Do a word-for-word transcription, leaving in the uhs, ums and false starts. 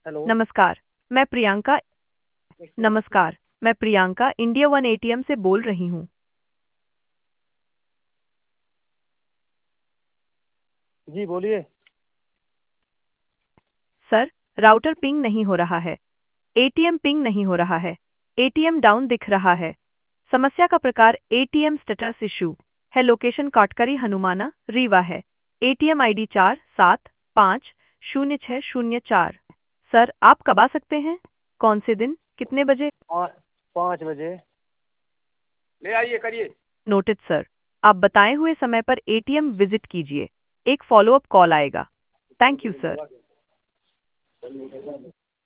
Hello. नमस्कार, मैं प्रियंका नमस्कार, मैं प्रियंका इंडिया वन एटीएम से बोल रही हूँ। जी बोलिए। सर, राउटर पिंग नहीं हो रहा है। एटीएम पिंग नहीं हो रहा है। एटीएम डाउन दिख रहा है। समस्या का प्रकार एटीएम स्टेटस इशू है। लोकेशन काटकरी हनुमाना रीवा है। एटीएम आईडी चार सात पाँच शून्य छः शून्य चार। सर, आप कब आ सकते हैं? कौन से दिन, कितने बजे? पाँच पाँच बजे ले आइए करिए। Noted sir. आप बताए हुए समय पर एटीएम विजिट कीजिए। एक फॉलोअप कॉल आएगा। Thank you sir.